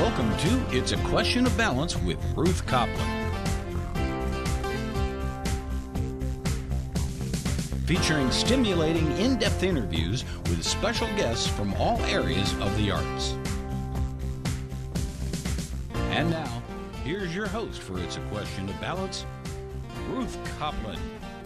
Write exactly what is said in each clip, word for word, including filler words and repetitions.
Welcome to It's a Question of Balance with Ruth Copland. Featuring stimulating, in-depth interviews with special guests from all areas of the arts. And now, here's your host for It's a Question of Balance, Ruth Copland.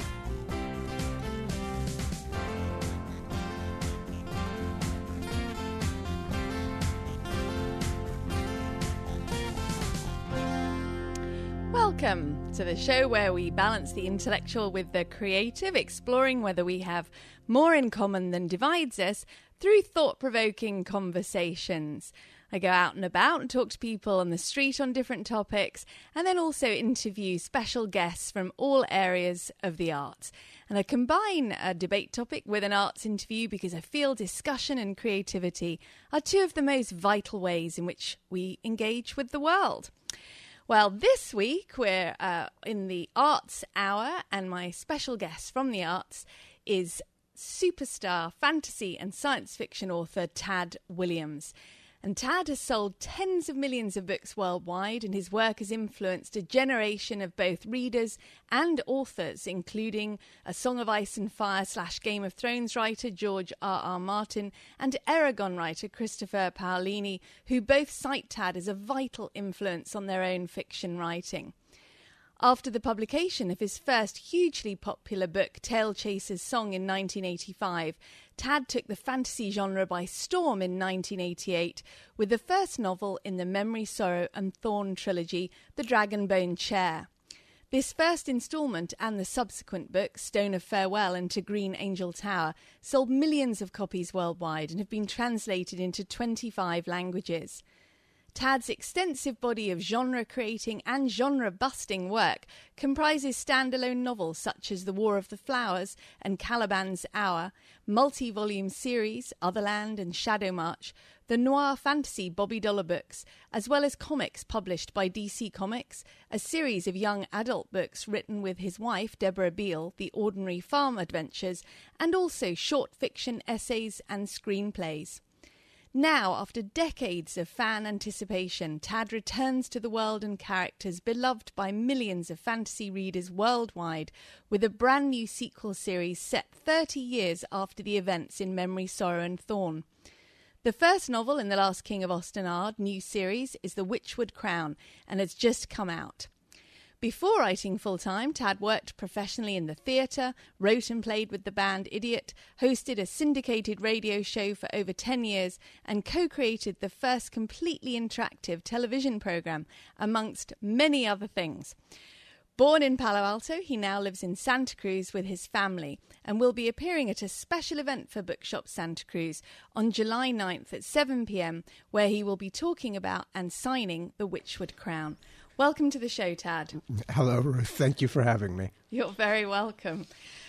Welcome to the show where we balance the intellectual with the creative, exploring whether we have more in common than divides us through thought-provoking conversations. I go out and about and talk to people on the street on different topics, and then also interview special guests from all areas of the arts. And I combine a debate topic with an arts interview because I feel discussion and creativity are two of the most vital ways in which we engage with the world. Well, this week we're uh, in the Arts Hour, and my special guest from the arts is superstar fantasy and science fiction author Tad Williams. And Tad has sold tens of millions of books worldwide, and his work has influenced a generation of both readers and authors, including A Song of Ice and Fire slash Game of Thrones writer George R R. Martin and Eragon writer Christopher Paolini, who both cite Tad as a vital influence on their own fiction writing. After the publication of his first hugely popular book, Tail Chaser's Song, in nineteen eighty-five, Tad took the fantasy genre by storm in nineteen eighty-eight with the first novel in the Memory, Sorrow and Thorn trilogy, The Dragonbone Chair. This first instalment and the subsequent book, Stone of Farewell and To Green Angel Tower, sold millions of copies worldwide and have been translated into twenty-five languages. Tad's extensive body of genre-creating and genre-busting work comprises standalone novels such as The War of the Flowers and Caliban's Hour, multi-volume series Otherland and Shadowmarch, the noir fantasy Bobby Dollar books, as well as comics published by D C Comics, a series of young adult books written with his wife Deborah Beale, The Ordinary Farm Adventures, and also short fiction essays and screenplays. Now, after decades of fan anticipation, Tad returns to the world and characters beloved by millions of fantasy readers worldwide with a brand new sequel series set thirty years after the events in Memory, Sorrow and Thorn. The first novel in The Last King of Ostenard new series is The Witchwood Crown and has just come out. Before writing full-time, Tad worked professionally in the theatre, wrote and played with the band Idiot, hosted a syndicated radio show for over ten years, and co-created the first completely interactive television programme, amongst many other things. Born in Palo Alto, he now lives in Santa Cruz with his family and will be appearing at a special event for Bookshop Santa Cruz on July ninth at seven p.m, where he will be talking about and signing The Witchwood Crown. Welcome to the show, Tad. Hello, Ruth. Thank you for having me. You're very welcome.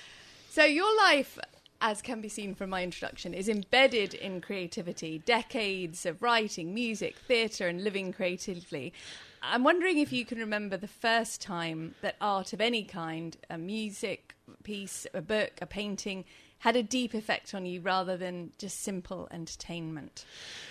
So your life, as can be seen from my introduction, is embedded in creativity, decades of writing, music, theatre and living creatively. I'm wondering if you can remember the first time that art of any kind, a music piece, a book, a painting, had a deep effect on you rather than just simple entertainment.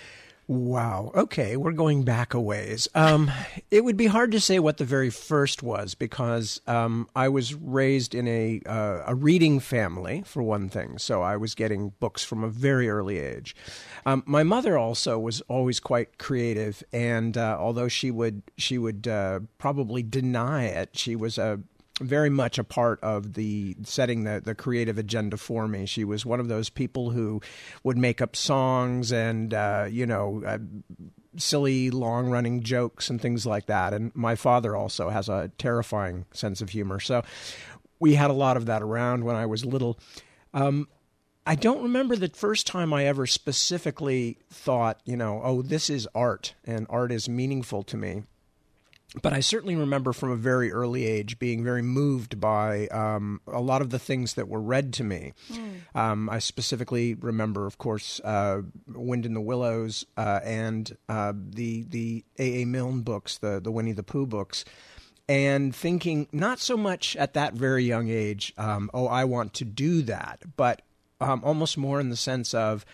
Wow. Okay, we're going back a ways. Um, it would be hard to say what the very first was because um, I was raised in a uh, a reading family, for one thing. So I was getting books from a very early age. Um, my mother also was always quite creative, and uh, although she would she would uh, probably deny it, she was a very much a part of the setting the, the creative agenda for me. She was one of those people who would make up songs and, uh, you know, uh, silly long-running jokes and things like that. And my father also has a terrifying sense of humor. So we had a lot of that around when I was little. Um, I don't remember the first time I ever specifically thought, you know, oh, this is art and art is meaningful to me. But I certainly remember from a very early age being very moved by um, a lot of the things that were read to me. Mm. Um, I specifically remember, of course, uh, Wind in the Willows uh, and uh, the the A A. Milne books, the, the Winnie the Pooh books, and thinking not so much at that very young age, um, oh, I want to do that, but um, almost more in the sense of,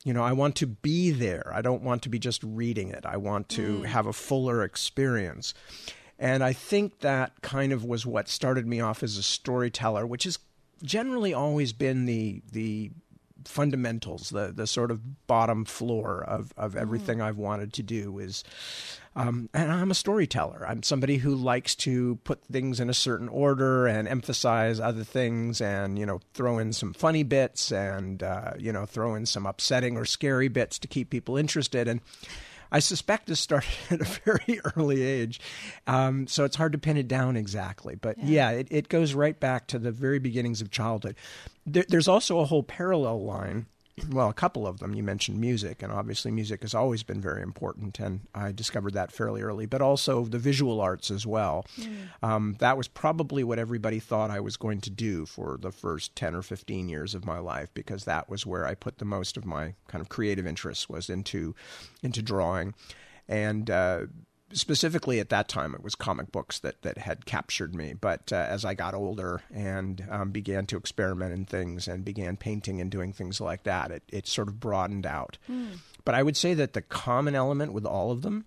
You know, I want to be there. I don't want to be just reading it. I want to mm. have a fuller experience. And I think that kind of was what started me off as a storyteller, which has generally always been the the fundamentals, the the sort of bottom floor of, of everything mm. I've wanted to do is, um, and I'm a storyteller. I'm somebody who likes to put things in a certain order and emphasize other things and, you know, throw in some funny bits and, uh, you know, throw in some upsetting or scary bits to keep people interested. And I suspect this started at a very early age, um, so it's hard to pin it down exactly. But yeah, yeah it, it goes right back to the very beginnings of childhood. There, there's also a whole parallel line. Well, a couple of them. You mentioned music, and obviously music has always been very important, and I discovered that fairly early, but also the visual arts as well. Mm. Um, that was probably what everybody thought I was going to do for the first ten or fifteen years of my life, because that was where I put the most of my kind of creative interests, was into, into drawing. And uh, specifically at that time, it was comic books that, that had captured me. But uh, as I got older and um, began to experiment in things and began painting and doing things like that, it, it sort of broadened out. Mm. But I would say that the common element with all of them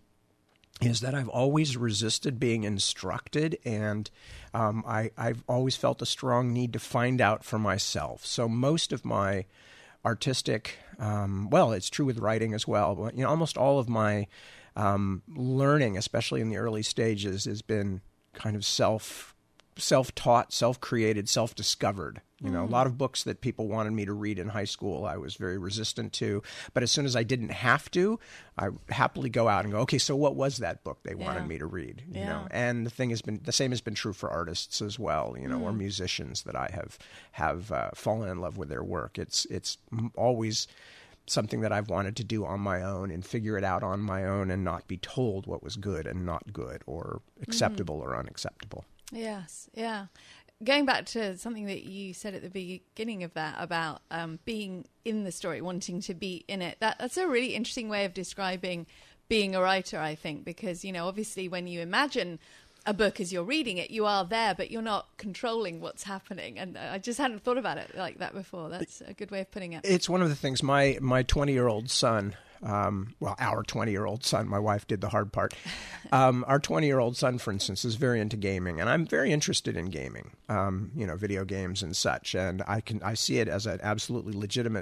is that I've always resisted being instructed, and um, I, I've always felt a strong need to find out for myself. So most of my artistic, um, well, it's true with writing as well, but you know, almost all of my Um, learning, especially in the early stages, has been kind of self, self-taught, self-created, self-discovered. You know, mm. a lot of books that people wanted me to read in high school, I was very resistant to. But as soon as I didn't have to, I happily go out and go, okay, so what was that book they wanted yeah. me to read? You yeah. know, and the thing has been the same has been true for artists as well. You know, mm. or musicians that I have have uh, fallen in love with their work. It's it's always something that I've wanted to do on my own and figure it out on my own and not be told what was good and not good or acceptable mm. or unacceptable. Yes, yeah. Going back to something that you said at the beginning of that about um, being in the story, wanting to be in it, that, that's a really interesting way of describing being a writer, I think, because, you know, obviously when you imagine a book as you're reading it, you are there, but you're not controlling what's happening. And I just hadn't thought about it like that before. That's a good way of putting it. It's one of the things my my twenty-year-old son, um, well, our twenty-year-old son, my wife did the hard part. Um, our twenty-year-old son, for instance, is very into gaming, and I'm very interested in gaming, um, you know, video games and such. And I can I see it as an absolutely legitimate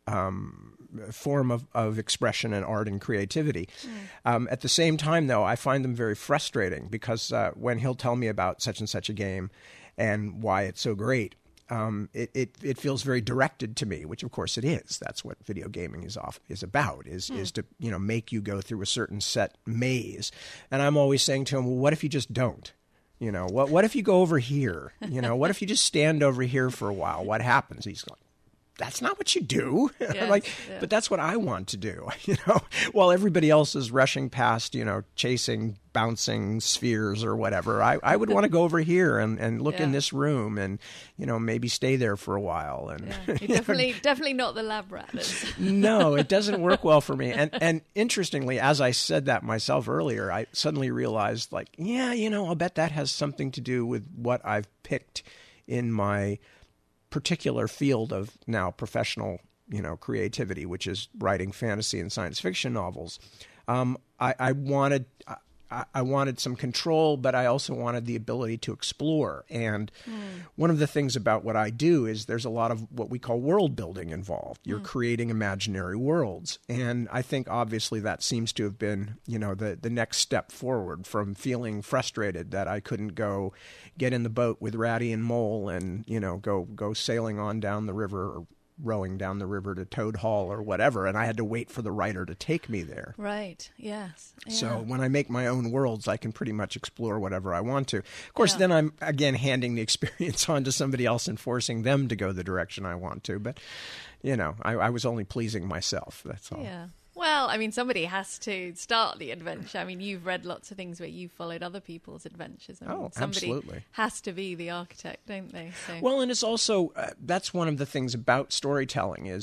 Um, form of, of expression and art and creativity. Mm. Um, at the same time, though, I find them very frustrating because uh, when he'll tell me about such and such a game and why it's so great, um, it, it it feels very directed to me, which of course it is. That's what video gaming is off is about, is mm. is to, you know, make you go through a certain set maze. And I'm always saying to him, well, what if you just don't? You know, what what if you go over here? You know, what if you just stand over here for a while? What happens? He's like, that's not what you do. Yes, like, yeah. But that's what I want to do, you know, while everybody else is rushing past, you know, chasing bouncing spheres or whatever. I, I would want to go over here and, and look yeah. in this room and, you know, maybe stay there for a while. And yeah. You're definitely, definitely not the lab rat. No, it doesn't work well for me. And, and interestingly, as I said that myself earlier, I suddenly realized, like, yeah, you know, I'll bet that has something to do with what I've picked in my particular field of now professional, you know, creativity, which is writing fantasy and science fiction novels. Um, I, I wanted, I, I wanted some control, but I also wanted the ability to explore. And mm. one of the things about what I do is there's a lot of what we call world building involved. You're mm. creating imaginary worlds. And I think obviously that seems to have been, you know, the, the next step forward from feeling frustrated that I couldn't go get in the boat with Ratty and Mole and, you know, go, go sailing on down the river or rowing down the river to Toad Hall or whatever, and I had to wait for the writer to take me there. Right, yes. Yeah. So when I make my own worlds, I can pretty much explore whatever I want to. Of course, yeah. then I'm, again, handing the experience on to somebody else and forcing them to go the direction I want to. But, you know, I, I was only pleasing myself, that's all. Yeah. Well, I mean, somebody has to start the adventure. I mean, you've read lots of things where you've followed other people's adventures. I mean, oh, somebody absolutely. has to be the architect, don't they? So. Well, and it's also, uh, that's one of the things about storytelling is that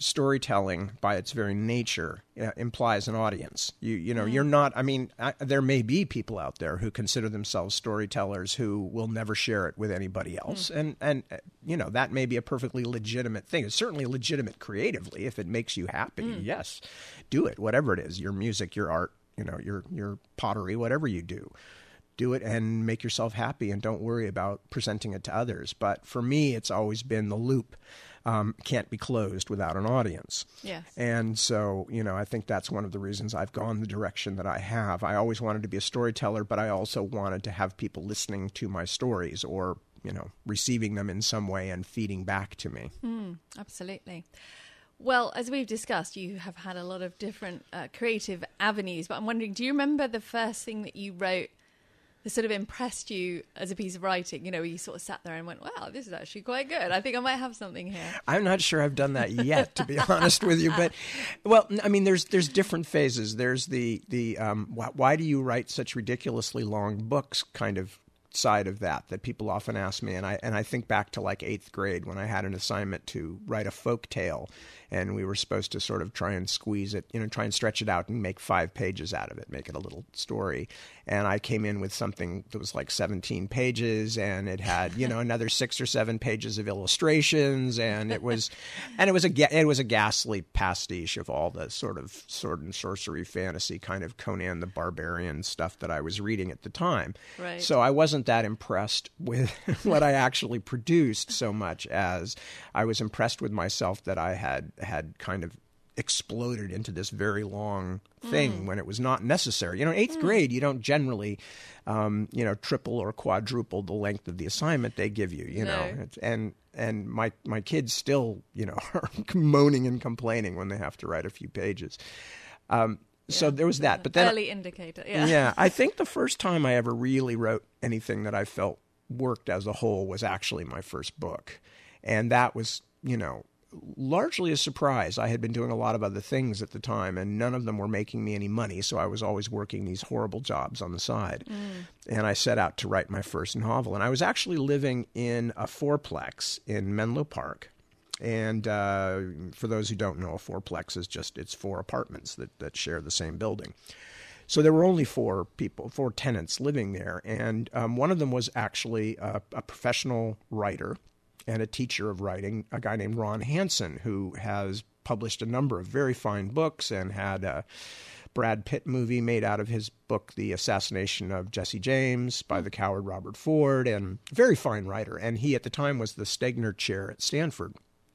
storytelling by its very nature uh, implies an audience. You you know, mm. you're not, I mean, I, there may be people out there who consider themselves storytellers who will never share it with anybody else. Mm. And, and uh, you know, that may be a perfectly legitimate thing. It's certainly legitimate creatively. If it makes you happy, mm. yes, do it, whatever it is, your music, your art, you know, your, your pottery, whatever you do. Do it and make yourself happy and don't worry about presenting it to others. But for me, it's always been the loop. Um, can't be closed without an audience. Yes. And so, you know, I think that's one of the reasons I've gone the direction that I have. I always wanted to be a storyteller, but I also wanted to have people listening to my stories or, you know, receiving them in some way and feeding back to me. Mm, absolutely. Well, as we've discussed, you have had a lot of different uh, creative avenues, but I'm wondering, do you remember the first thing that you wrote that sort of impressed you as a piece of writing? You know, you sort of sat there and went, wow, this is actually quite good. I think I might have something here. I'm not sure I've done that yet, to be honest with you. But, well, I mean, there's there's different phases. There's the, the um, why, why do you write such ridiculously long books kind of side of that that people often ask me. And I and I think back to like eighth grade when I had an assignment to write a folk tale, and we were supposed to sort of try and squeeze it, you know, try and stretch it out and make five pages out of it, make it a little story. And I came in with something that was like seventeen pages, and it had, you know, another six or seven pages of illustrations, and it was, and it was a it was a ghastly pastiche of all the sort of sword and sorcery fantasy kind of Conan the Barbarian stuff that I was reading at the time. Right. So I wasn't that impressed with what I actually produced so much as I was impressed with myself that I had had kind of exploded into this very long thing mm. when it was not necessary. You know, in eighth mm. grade, you don't generally, um, you know, triple or quadruple the length of the assignment they give you, you no. know. It's, and and my, my kids still, you know, are moaning and complaining when they have to write a few pages. Um, yeah. So there was that. But then, early indicator, yeah. Yeah, I think the first time I ever really wrote anything that I felt worked as a whole was actually my first book. And that was, you know, largely a surprise. I had been doing a lot of other things at the time, and none of them were making me any money, so I was always working these horrible jobs on the side. Mm. And I set out to write my first novel. And I was actually living in a fourplex in Menlo Park. And uh, for those who don't know, a fourplex is just, it's four apartments that, that share the same building. So there were only four people, four tenants living there. And um, one of them was actually a, a professional writer and a teacher of writing, a guy named Ron Hansen, who has published a number of very fine books and had a Brad Pitt movie made out of his book, The Assassination of Jesse James, by the coward Robert Ford, and very fine writer. And he, at the time, was the Stegner Chair at Stanford.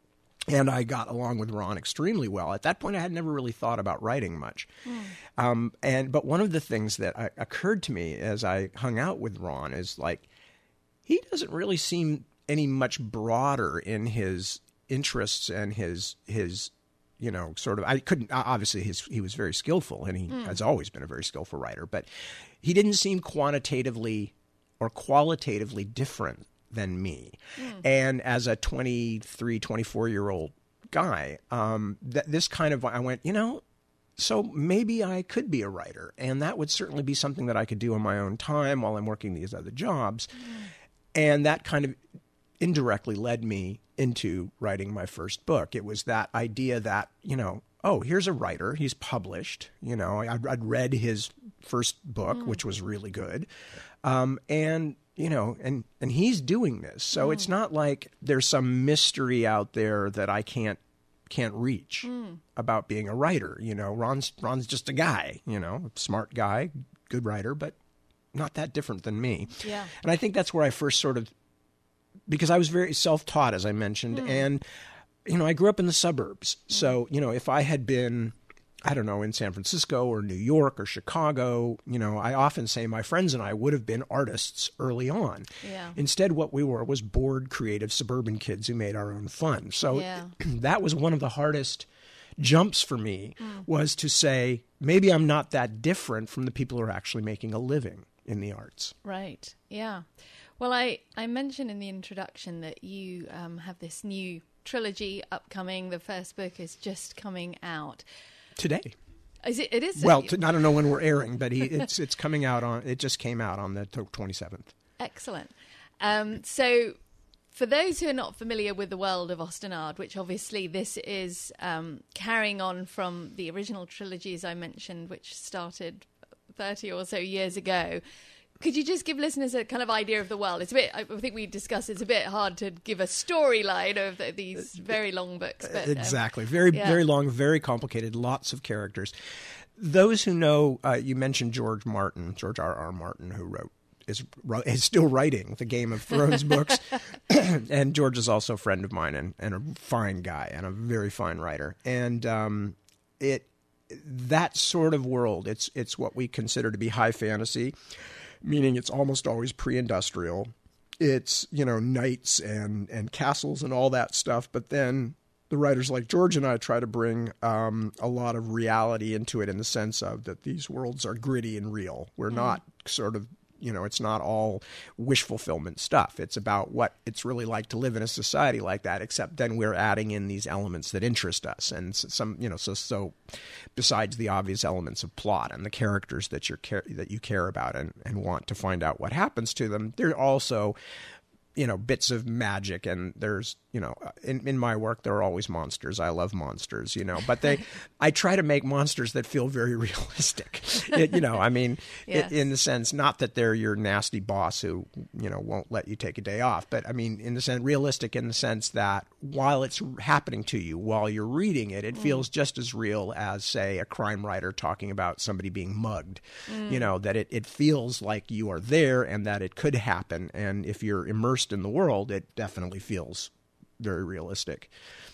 And I got along with Ron extremely well. At that point, I had never really thought about writing much. Mm. Um, and but one of the things that I, occurred to me as I hung out with Ron is, like, he doesn't really seem any much broader in his interests and his his you know sort of I couldn't obviously his he was very skillful, and he mm. has always been a very skillful writer, but he didn't seem quantitatively or qualitatively different than me. Mm. And as a twenty-three, twenty-four year old guy, um th- this kind of I went, you know, so maybe I could be a writer, and that would certainly be something that I could do on my own time while I'm working these other jobs. Mm. And that kind of indirectly led me into writing my first book. It was that idea that, you know, oh, here's a writer. He's published. You know, I'd, I'd read his first book, mm. which was really good. Um, and, you know, and, and he's doing this. So mm. it's not like there's some mystery out there that I can't can't reach mm. about being a writer. You know, Ron's Ron's just a guy, you know, a smart guy, good writer, but not that different than me. Yeah. And I think that's where I first sort of, because I was very self-taught, as I mentioned, mm. and, you know, I grew up in the suburbs. Mm. So, you know, if I had been, I don't know, in San Francisco or New York or Chicago, you know, I often say my friends and I would have been artists early on. Yeah. Instead, what we were was bored, creative suburban kids who made our own fun. So yeah. that was one of the hardest jumps for me, mm. was to say, maybe I'm not that different from the people who are actually making a living in the arts. Right. Yeah. Well, I, I mentioned in the introduction that you um, have this new trilogy upcoming. The first book is just coming out today. Is it? It is. Well, to, I don't know when we're airing, but he, it's it's coming out on. It just came out on the twenty-seventh. Excellent. Um, so, For those who are not familiar with the world of Osternaard, which obviously this is um, carrying on from the original trilogies I mentioned, which started thirty or so years ago, could you just give listeners a kind of idea of the world? It's a bit, I think we discussed, it's a bit hard to give a storyline of the, these very long books. But, exactly. Um, very, yeah. very long, very complicated, lots of characters. Those who know, uh, you mentioned George Martin, George R. R. Martin, who wrote, is, is still writing the Game of Thrones books. And George is also a friend of mine and, and a fine guy and a very fine writer. And um, it that sort of world, it's it's what we consider to be high fantasy, meaning it's almost always pre-industrial. It's, you know, knights and, and castles and all that stuff. But then the writers like George and I try to bring um, a lot of reality into it in the sense of that these worlds are gritty and real. We're mm. not sort of, you know, it's not all wish fulfillment stuff. It's about what it's really like to live in a society like that, except then we're adding in these elements that interest us. And some, you know, so so besides the obvious elements of plot and the characters that you're that you care about and, and want to find out what happens to them, there are also, you know, bits of magic. And there's, you know, in, in my work, there are always monsters. I love monsters, you know, but they, I try to make monsters that feel very realistic, it, you know, I mean, yes. it, in the sense, not that they're your nasty boss who, you know, won't let you take a day off, but I mean, in the sense, realistic in the sense that while it's happening to you, while you're reading it, it mm. feels just as real as, say, a crime writer talking about somebody being mugged, mm. you know, that it, it feels like you are there and that it could happen. And if you're immersed in the world, it definitely feels very realistic.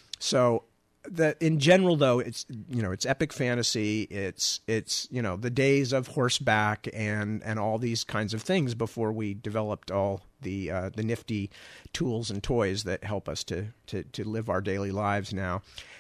So the in general though, it's, you know, it's epic fantasy, it's it's you know, the days of horseback and and all these kinds of things before we developed all the uh, the nifty tools and toys that help us to to to live our daily lives now.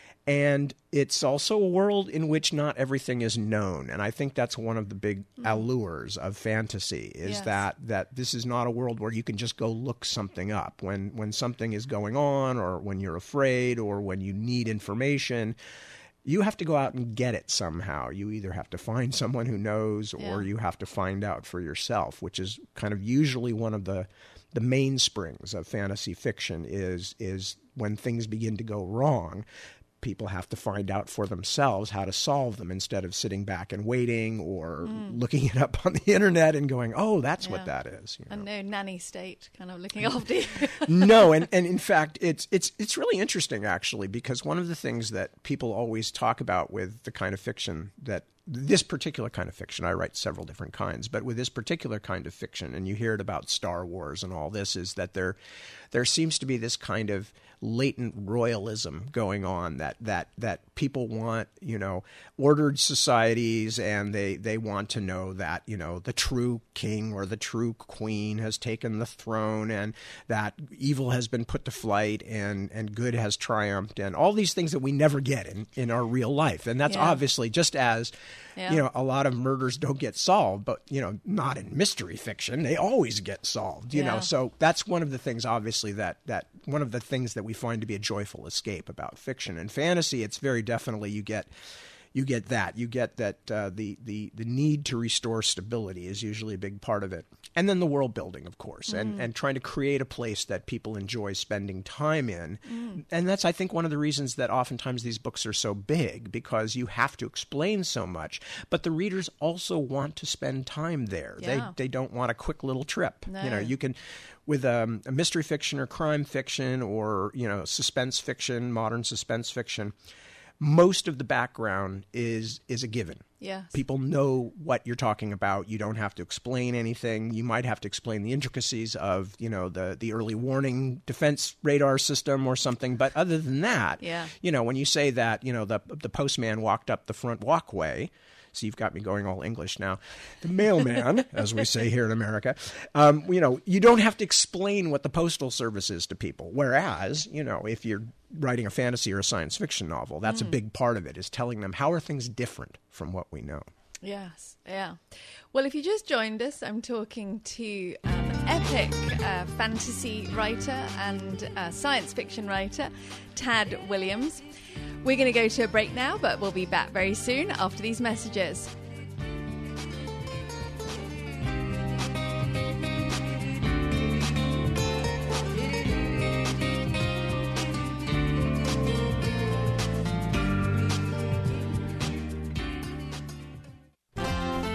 And it's also a world in which not everything is known. And I think that's one of the big mm. allures of fantasy is yes. that that this is not a world where you can just go look something up. When when something is going on or when you're afraid or when you need information, you have to go out and get it somehow. You either have to find someone who knows yeah. or you have to find out for yourself, which is kind of usually one of the the mainsprings of fantasy fiction is is when things begin to go wrong. People have to find out for themselves how to solve them instead of sitting back and waiting or mm. looking it up on the internet and going, oh, that's yeah. what that is. You know? And no nanny state kind of looking after you. No, and, and in fact, it's it's it's really interesting, actually, because one of the things that people always talk about with the kind of fiction that this particular kind of fiction, I write several different kinds, but with this particular kind of fiction, and you hear it about Star Wars and all this, is that there there seems to be this kind of latent royalism going on that that that people want, you know, ordered societies, and they they want to know that, you know, the true king or the true queen has taken the throne and that evil has been put to flight and and good has triumphed and all these things that we never get in in our real life. And that's yeah. obviously just as Yeah. you know, a lot of murders don't get solved, but, you know, not in mystery fiction. They always get solved, you yeah. know. So that's one of the things, obviously, that, that one of the things that we find to be a joyful escape about fiction. And fantasy, it's very definitely you get you get that. You get that uh, the, the, the need to restore stability is usually a big part of it. And then the world building, of course, mm. and, and trying to create a place that people enjoy spending time in. Mm. And that's, I think, one of the reasons that oftentimes these books are so big, because you have to explain so much. But the readers also want to spend time there. Yeah. They they don't want a quick little trip. No. You know, you can, with um, a mystery fiction or crime fiction or, you know, suspense fiction, modern suspense fiction, most of the background is is a given. Yes. People know what you're talking about. You don't have to explain anything. You might have to explain the intricacies of, you know, the, the early warning defense radar system or something. But other than that, yeah. you know, when you say that, you know, the the postman walked up the front walkway, so you've got me going all English now. The mailman, as we say here in America, um, you know, you don't have to explain what the postal service is to people. Whereas, you know, if you're writing a fantasy or a science fiction novel, that's mm. a big part of it, is telling them how are things different from what we know. Yes, yeah. Well, if you just joined us, I'm talking to um, epic uh, fantasy writer and uh, science fiction writer, Tad Williams. We're going to go to a break now, but we'll be back very soon after these messages.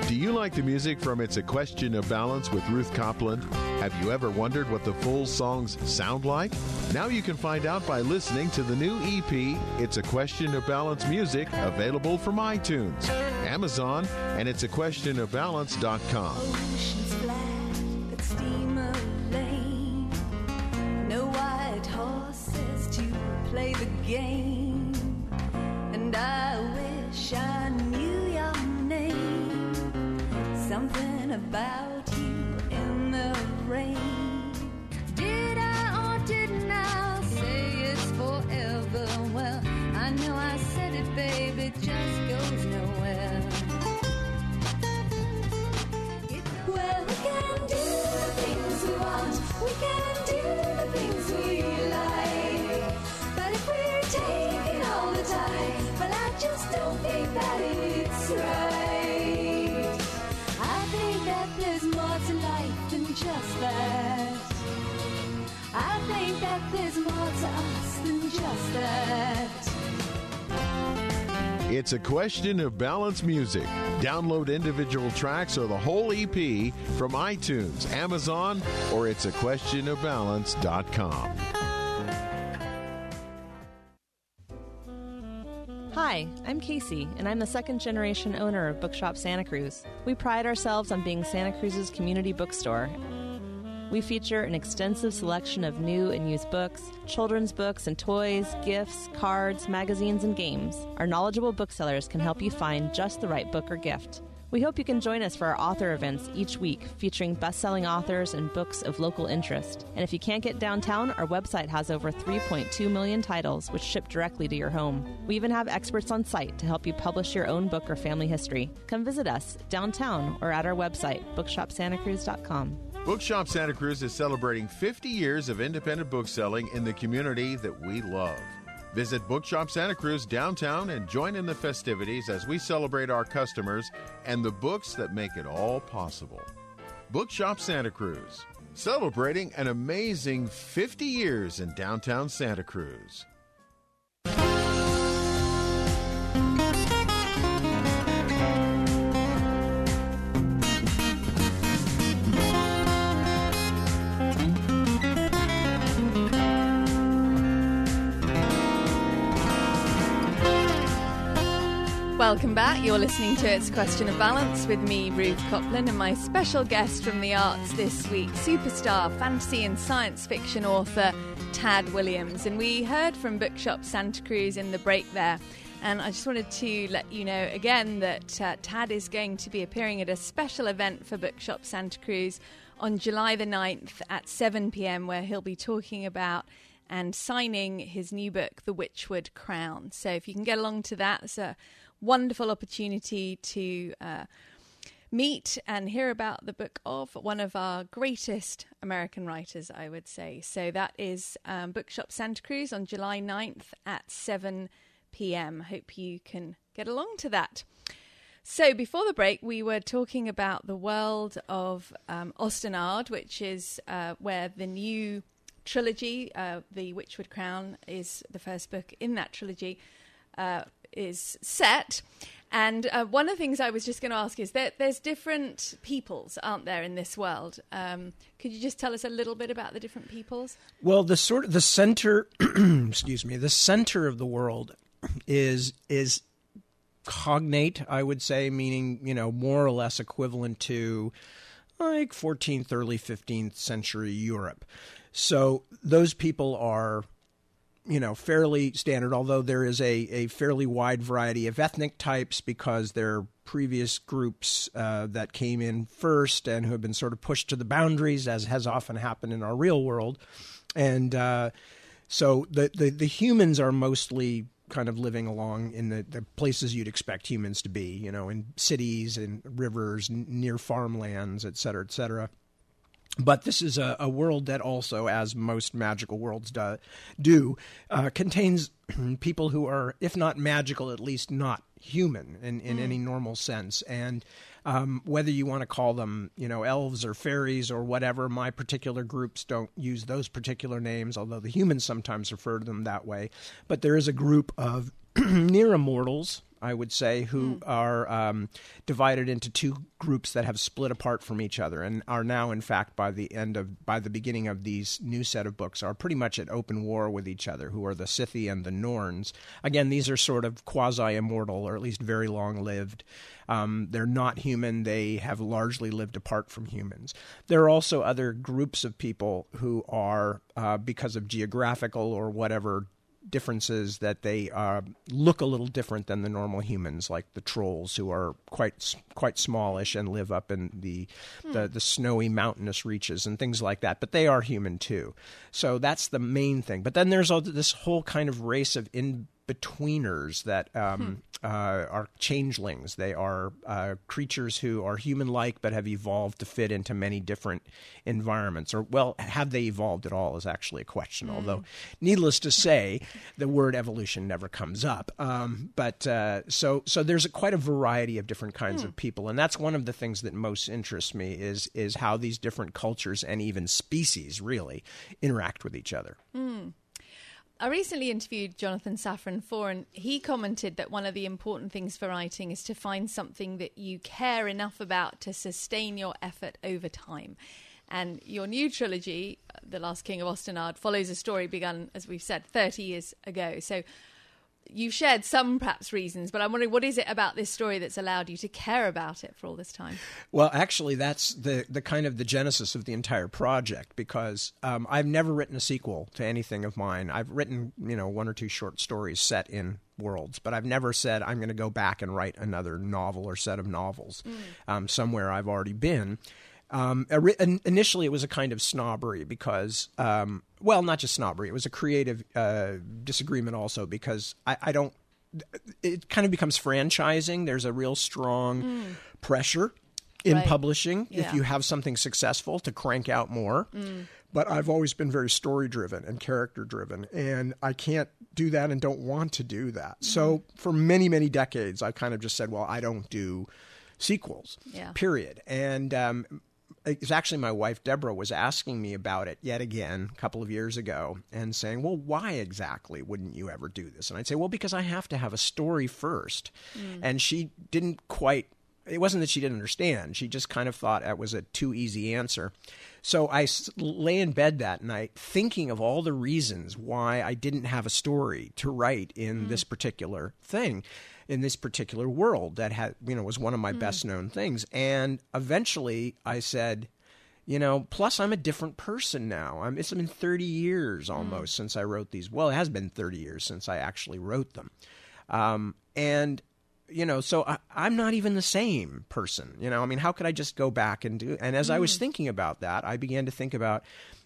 Do you like the music from It's a Question of Balance with Ruth Copland? Have you ever wondered what the full songs sound like? Now you can find out by listening to the new E P, It's a Question of Balance Music, available from iTunes, Amazon, and it's a question of balance dot com. Oceans flat, but steamer lane. No white horses to play the game. And I wish I knew your name. Something about you in the rain. Did I or didn't I say it's forever? Well, I know I said it, babe, it just goes nowhere. Well, we can do the things we want, we can do the things we like. But if we're taking all the time, well, I just don't think that it's right. I think that there's more to life than just that. I think that there's more to us than just that. It's a Question of Balance Music. Download individual tracks or the whole E P from iTunes, Amazon, or it's a question of balance dot com. Hi, I'm Casey, and I'm the second generation owner of Bookshop Santa Cruz. We pride ourselves on being Santa Cruz's community bookstore. We feature an extensive selection of new and used books, children's books and toys, gifts, cards, magazines, and games. Our knowledgeable booksellers can help you find just the right book or gift. We hope you can join us for our author events each week, featuring best-selling authors and books of local interest. And if you can't get downtown, our website has over three point two million titles, which ship directly to your home. We even have experts on site to help you publish your own book or family history. Come visit us downtown or at our website, bookshop santa cruz dot com. Bookshop Santa Cruz is celebrating fifty years of independent bookselling in the community that we love. Visit Bookshop Santa Cruz downtown and join in the festivities as we celebrate our customers and the books that make it all possible. Bookshop Santa Cruz, celebrating an amazing fifty years in downtown Santa Cruz. Welcome back. You're listening to It's a Question of Balance with me, Ruth Copland, and my special guest from the arts this week, superstar fantasy and science fiction author Tad Williams. And we heard from Bookshop Santa Cruz in the break there. And I just wanted to let you know again that uh, Tad is going to be appearing at a special event for Bookshop Santa Cruz on July the ninth at seven p.m, where he'll be talking about and signing his new book, The Witchwood Crown. So if you can get along to that, it's a wonderful opportunity to uh, meet and hear about the book of one of our greatest American writers, I would say. So that is um, Bookshop Santa Cruz on July ninth at seven p.m. Hope you can get along to that. So before the break, we were talking about the world of um, Ostenard, which is uh, where the new trilogy, uh, The Witchwood Crown, is the first book in that trilogy, uh, is set. And uh, one of the things I was just going to ask is that there's different peoples, aren't there, in this world? Um, could you just tell us a little bit about the different peoples? Well, the sort of the center, excuse me, the center of the world is is cognate, I would say, meaning, you know, more or less equivalent to like fourteenth, early fifteenth century Europe. So those people are, you know, fairly standard, although there is a, a fairly wide variety of ethnic types because there are previous groups uh, that came in first and who have been sort of pushed to the boundaries, as has often happened in our real world. And uh, so the, the, the humans are mostly kind of living along in the, the places you'd expect humans to be, you know, in cities and rivers, n- near farmlands, et cetera, et cetera. But this is a, a world that also, as most magical worlds do, do uh, contains people who are, if not magical, at least not human in, in mm. any normal sense. And um, whether you want to call them, you know, elves or fairies or whatever, my particular groups don't use those particular names, although the humans sometimes refer to them that way. But there is a group of near immortals I would say, who mm. are um, divided into two groups that have split apart from each other and are now, in fact, by the end of, by the beginning of these new set of books, are pretty much at open war with each other, who are the Scythi and the Norns. Again, these are sort of quasi-immortal, or at least very long-lived. Um, they're not human. They have largely lived apart from humans. There are also other groups of people who are, uh, because of geographical or whatever differences, that they uh, look a little different than the normal humans, like the trolls, who are quite quite smallish and live up in the, hmm. the the snowy mountainous reaches and things like that. But they are human too. So that's the main thing. But then there's all this whole kind of race of in betweeners that um, hmm. uh, are changelings. They are uh, creatures who are human-like but have evolved to fit into many different environments. Or, well, have they evolved at all is actually a question. Mm. Although, needless to say, the word evolution never comes up. Um, but uh, so so there's a, quite a variety of different kinds mm. of people, and that's one of the things that most interests me is is how these different cultures and even species really interact with each other. Mm. I recently interviewed Jonathan Safran Foer, and he commented that one of the important things for writing is to find something that you care enough about to sustain your effort over time. And your new trilogy, The Last King of Osternaard, follows a story begun, as we've said, thirty years ago. So you've shared some perhaps reasons, but I'm wondering, what is it about this story that's allowed you to care about it for all this time? Well, actually, that's the, the kind of the genesis of the entire project, because um, I've never written a sequel to anything of mine. I've written, you know, one or two short stories set in worlds, but I've never said I'm going to go back and write another novel or set of novels mm. um, somewhere I've already been. Um, initially, it was a kind of snobbery because, um, well, not just snobbery. It was a creative uh, disagreement also because I, I don't. It kind of becomes franchising. There's a real strong mm. pressure in right. publishing yeah. if you have something successful to crank out more. Mm. But I've always been very story-driven and character-driven, and I can't do that and don't want to do that. Mm. So for many, many decades, I kind of just said, well, I don't do sequels, yeah. period. And um, it's actually my wife, Deborah, was asking me about it yet again a couple of years ago and saying, well, why exactly wouldn't you ever do this? And I'd say, well, because I have to have a story first. Mm. And she didn't quite, it wasn't that she didn't understand. She just kind of thought that was a too easy answer. So I lay in bed that night thinking of all the reasons why I didn't have a story to write in mm. this particular thing, in this particular world that had, you know, was one of my mm. best known things. And eventually I said, you know, plus I'm a different person now. I'm, it's been thirty years almost mm. since I wrote these. Well, it has been thirty years since I actually wrote them. Um, and, you know, so I, I'm not even the same person. You know, I mean, how could I just go back and do? And as mm. I was thinking about that, I began to think about,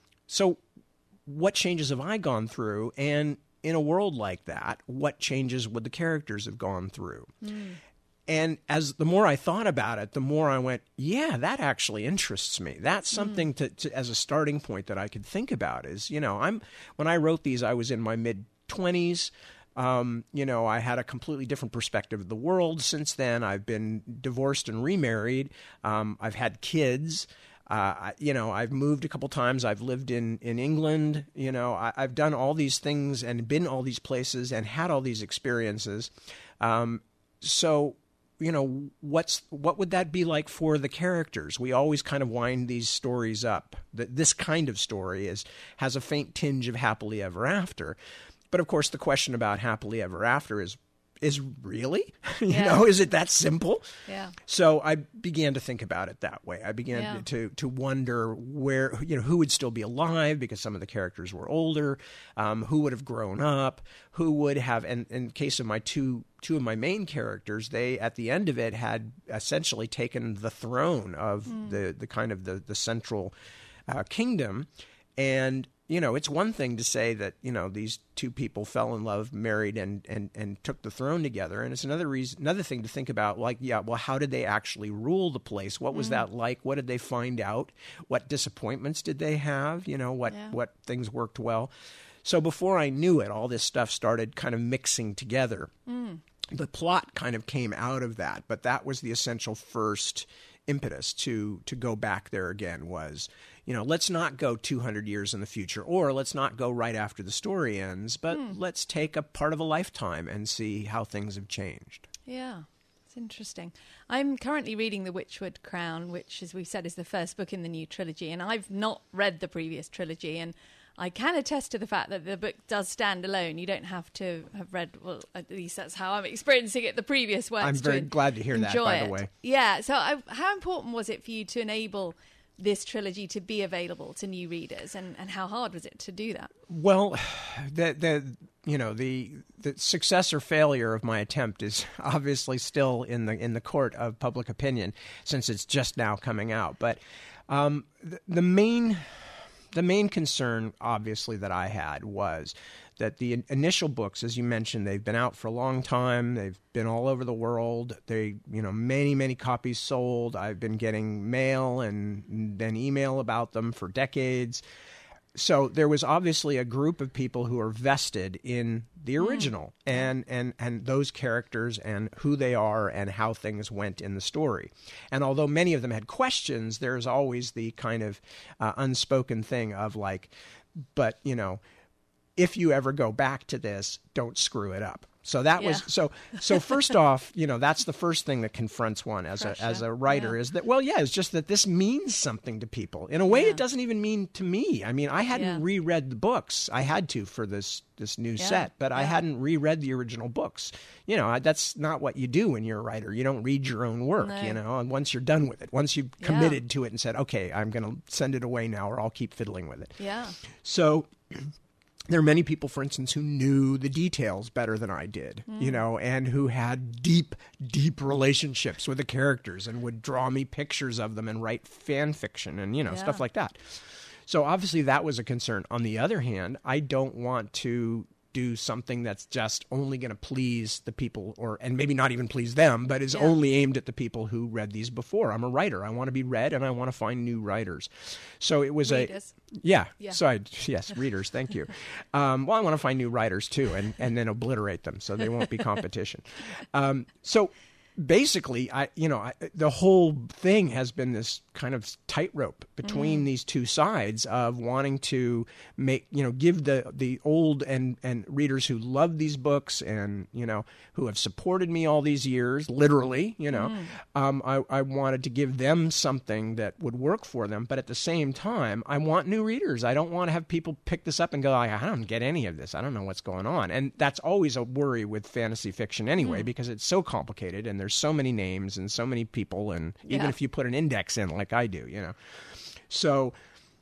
so what changes have I gone through? And in a world like that, what changes would the characters have gone through? Mm. And as the more I thought about it, the more I went, yeah, that actually interests me. That's something mm. to, to as a starting point that I could think about is, you know, I'm when I wrote these, I was in my mid twenties. Um, you know, I had a completely different perspective of the world since then. I've been divorced and remarried. Um, I've had kids. Uh, I, you know, I've moved a couple times. I've lived in, in England. You know, I, I've done all these things and been all these places and had all these experiences. Um, so, you know, what's what would that be like for the characters? We always kind of wind these stories up. That this kind of story is has a faint tinge of happily ever after. But of course, the question about happily ever after is, is really, you yeah. know, is it that simple? Yeah. So I began to think about it that way. I began yeah. to to wonder where, you know, who would still be alive because some of the characters were older, um, who would have grown up, who would have, and in case of my two two of my main characters, they at the end of it had essentially taken the throne of mm. the the kind of the the central uh, kingdom, and. You know, it's one thing to say that, you know, these two people fell in love, married, and, and, and took the throne together. And it's another reason, another thing to think about, like, yeah, well, how did they actually rule the place? What was mm. that like? What did they find out? What disappointments did they have? You know, what, yeah. what things worked well? So before I knew it, all this stuff started kind of mixing together. Mm. The plot kind of came out of that, but that was the essential first impetus to to go back there again was, you know, let's not go two hundred years in the future, or let's not go right after the story ends, but mm. let's take a part of a lifetime and see how things have changed. Yeah. It's interesting. I'm currently reading The Witchwood Crown, which, as we've said, is the first book in the new trilogy, and I've not read the previous trilogy, and I can attest to the fact that the book does stand alone. You don't have to have read, well, at least that's how I'm experiencing it, the previous works. I'm very to glad to hear that, by it. the way. Yeah, so I, how important was it for you to enable this trilogy to be available to new readers, and, and how hard was it to do that? Well, the the you know the the success or failure of my attempt is obviously still in the in the court of public opinion, since it's just now coming out. But um, the, the main the main concern, obviously, that I had was that the in- initial books, as you mentioned, they've been out for a long time. They've been all over the world. They, you know, many, many copies sold. I've been getting mail and then email about them for decades. So there was obviously a group of people who are vested in the original mm. and, and, and those characters and who they are and how things went in the story. And although many of them had questions, there's always the kind of uh, unspoken thing of like, but, you know, if you ever go back to this, don't screw it up. So that yeah. was so. So first off, you know, that's the first thing that confronts one as Pressure. a as a writer yeah. is that, well, yeah, it's just that this means something to people in a way yeah. it doesn't even mean to me. I mean, I hadn't yeah. reread the books. I had to for this this new yeah. set, but yeah. I hadn't reread the original books. You know, I, that's not what you do when you're a writer. You don't read your own work. No. You know, and once you're done with it, once you've Yeah. committed to it and said, okay, I'm going to send it away now, or I'll keep fiddling with it. Yeah. So. There are many people, for instance, who knew the details better than I did, mm. you know, and who had deep, deep relationships with the characters and would draw me pictures of them and write fan fiction and, you know, yeah. stuff like that. So obviously that was a concern. On the other hand, I don't want to do something that's just only going to please the people, or and maybe not even please them, but is yeah. only aimed at the people who read these before. I'm a writer. I want to be read, and I want to find new writers. So it was readers. a yeah. yeah. So I yes, readers. Thank you. Um, well, I want to find new writers too, and and then obliterate them so they won't be competition. Um, so. Basically, I you know I, the whole thing has been this kind of tightrope between mm. these two sides of wanting to make you know give the the old and and readers who love these books and you know who have supported me all these years, literally, you know, mm. um, I I wanted to give them something that would work for them, but at the same time, I want new readers. I don't want to have people pick this up and go, I don't get any of this. I don't know what's going on, and that's always a worry with fantasy fiction anyway, mm. because it's so complicated and there's so many names and so many people, and even yeah. if you put an index in like I do, you know. So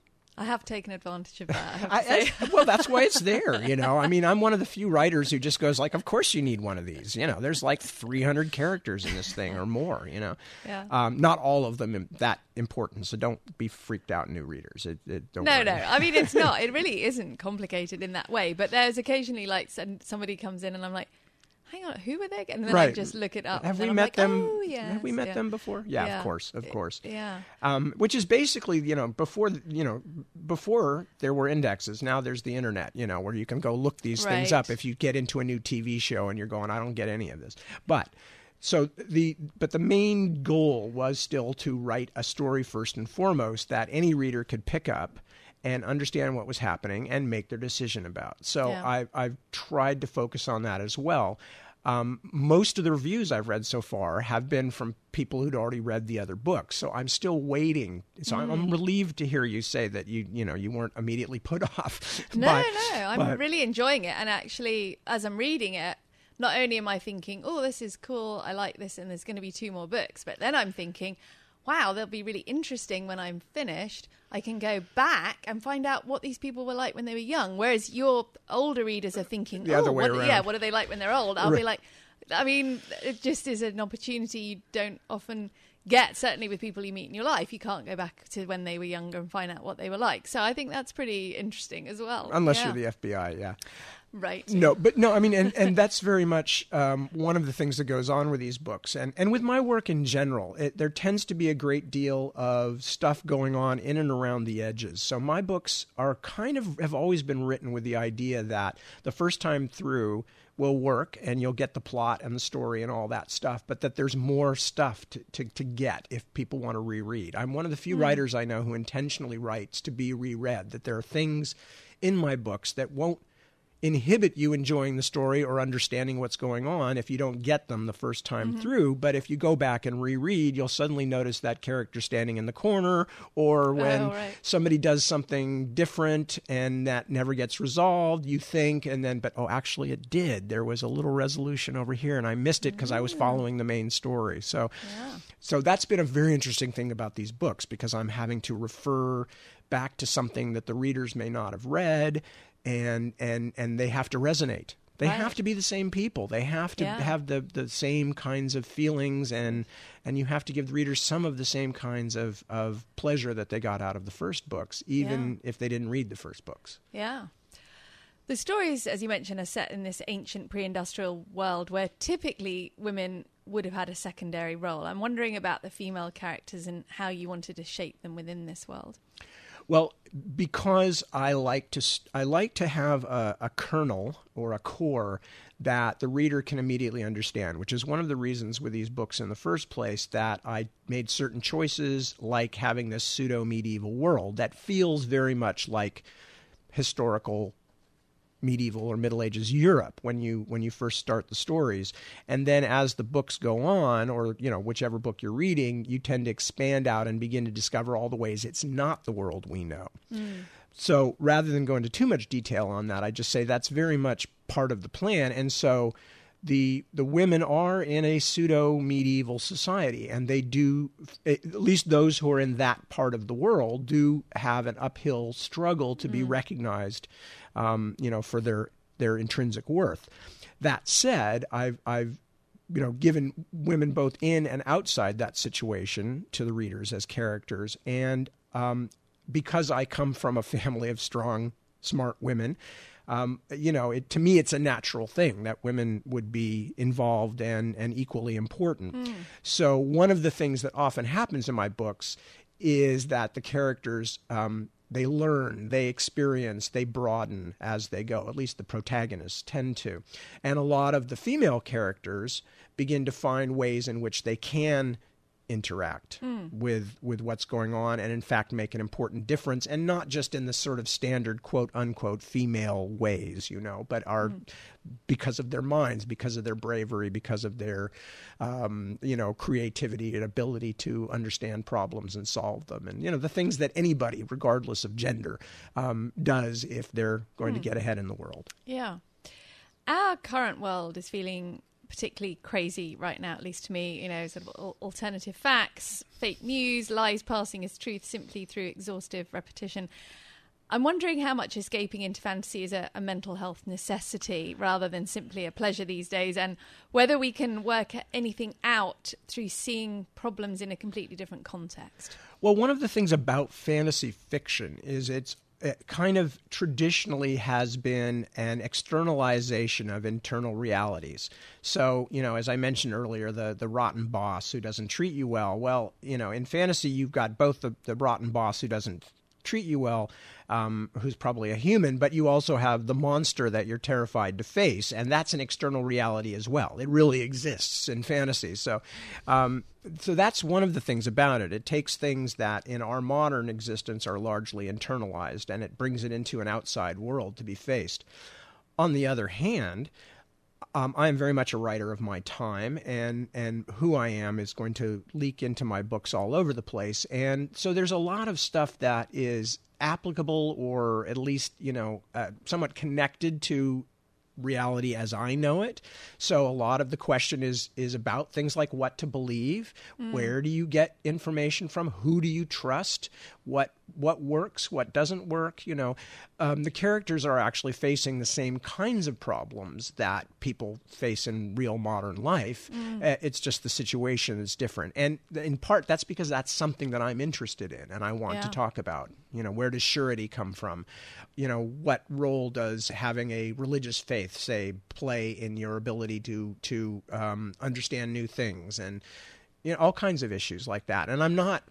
I have taken advantage of that. I have to I, say. I, well, that's why it's there, you know. I mean, I'm one of the few writers who just goes like, of course you need one of these. You know, there's like three hundred characters in this thing or more, you know. Yeah. Um, not all of them that important, so don't be freaked out, new readers. It, it, don't no, worry. no. I mean, it's not. It really isn't complicated in that way. But there's occasionally like somebody comes in and I'm like, hang on, who were they again? And then right. I just look it up. Have and we I'm met like, them? Oh, yes, have we met yeah. them before? Yeah, yeah, of course, of course. Yeah. Um, which is basically, you know, before you know, before there were indexes. Now there's the internet, you know, where you can go look these right. things up if you get into a new T V show and you're going, I don't get any of this. But so the but the main goal was still to write a story first and foremost that any reader could pick up and understand what was happening and make their decision about. So yeah. I, I've tried to focus on that as well. Um, most of the reviews I've read so far have been from people who'd already read the other books, so I'm still waiting. So mm. I'm, I'm relieved to hear you say that you you know you weren't immediately put off. No, by, no, I'm but, really enjoying it, and actually, as I'm reading it, not only am I thinking, "Oh, this is cool, I like this," and there's going to be two more books, but then I'm thinking, wow, they'll be really interesting when I'm finished. I can go back and find out what these people were like when they were young. Whereas your older readers are thinking, the oh, other way what, around. yeah, what are they like when they're old? I'll Right. be like, I mean, it just is an opportunity you don't often get, certainly with people you meet in your life. You can't go back to when they were younger and find out what they were like. So I think that's pretty interesting as well. Unless yeah. you're the F B I, yeah. Right. No, but no, I mean, and, and that's very much um, one of the things that goes on with these books. And, and with my work in general, it, there tends to be a great deal of stuff going on in and around the edges. So my books are kind of, have always been written with the idea that the first time through will work and you'll get the plot and the story and all that stuff, but that there's more stuff to, to, to get if people want to reread. I'm one of the few mm. writers I know who intentionally writes to be reread, that there are things in my books that won't inhibit you enjoying the story or understanding what's going on if you don't get them the first time mm-hmm. through. But if you go back and reread, you'll suddenly notice that character standing in the corner, or when oh, right. somebody does something different and that never gets resolved, you think, and then, but oh, actually it did. There was a little resolution over here and I missed it because mm. I was following the main story. So, yeah. so that's been a very interesting thing about these books, because I'm having to refer back to something that the readers may not have read, and and and they have to resonate. They right. have to be the same people. They have to yeah. have the, the same kinds of feelings, and and you have to give the readers some of the same kinds of, of pleasure that they got out of the first books, even yeah. if they didn't read the first books. Yeah. The stories, as you mentioned, are set in this ancient pre-industrial world where typically women would have had a secondary role. I'm wondering about the female characters and how you wanted to shape them within this world. Well, because I like to I like to have a, a kernel or a core that the reader can immediately understand, which is one of the reasons with these books in the first place that I made certain choices, like having this pseudo-medieval world that feels very much like historical medieval or Middle Ages Europe when you when you first start the stories. And then as the books go on, or you know, whichever book you're reading, you tend to expand out and begin to discover all the ways it's not the world we know. Mm. So rather than go into too much detail on that, I just say that's very much part of the plan. And so the the women are in a pseudo-medieval society, and they do, at least those who are in that part of the world, do have an uphill struggle to mm. be recognized Um, you know, for their their intrinsic worth. That said, I've I've you know given women both in and outside that situation to the readers as characters, and um, because I come from a family of strong, smart women, um, you know, it, to me it's a natural thing that women would be involved and and equally important. Mm. So one of the things that often happens in my books is that the characters um, they learn, they experience, they broaden as they go. At least the protagonists tend to. And a lot of the female characters begin to find ways in which they can interact mm. with with what's going on, and in fact make an important difference, and not just in the sort of standard quote unquote female ways, you know, but are mm. because of their minds, because of their bravery, because of their um, you know, creativity and ability to understand problems and solve them, and you know, the things that anybody, regardless of gender, um, does if they're going mm. to get ahead in the world. Yeah. Our current world is feeling particularly crazy right now, at least to me, you know, sort of alternative facts, fake news, lies passing as truth simply through exhaustive repetition. I'm wondering how much escaping into fantasy is a, a mental health necessity rather than simply a pleasure these days, and whether we can work anything out through seeing problems in a completely different context. Well, one of the things about fantasy fiction is it's it kind of traditionally has been an externalization of internal realities. So, you know, as I mentioned earlier, the, the rotten boss who doesn't treat you well. Well, you know, in fantasy, you've got both the, the rotten boss who doesn't treat you well, um, who's probably a human, but you also have the monster that you're terrified to face, and that's an external reality as well. It really exists in fantasy. So, um, so that's one of the things about it. It takes things that in our modern existence are largely internalized, and it brings it into an outside world to be faced. On the other hand, Um, I am very much a writer of my time, and, and who I am is going to leak into my books all over the place. And so there's a lot of stuff that is applicable, or at least, you know, uh, somewhat connected to reality as I know it. So a lot of the question is is about things like what to believe, mm. where do you get information from, who do you trust, what what works, what doesn't work. You know, um, the characters are actually facing the same kinds of problems that people face in real modern life. Mm. Uh, it's just the situation is different, and in part that's because that's something that I'm interested in and I want yeah. to talk about. You know, where does surety come from? You know, what role does having a religious faith, say, play in your ability to to um, understand new things, and you know, all kinds of issues like that. And I'm not.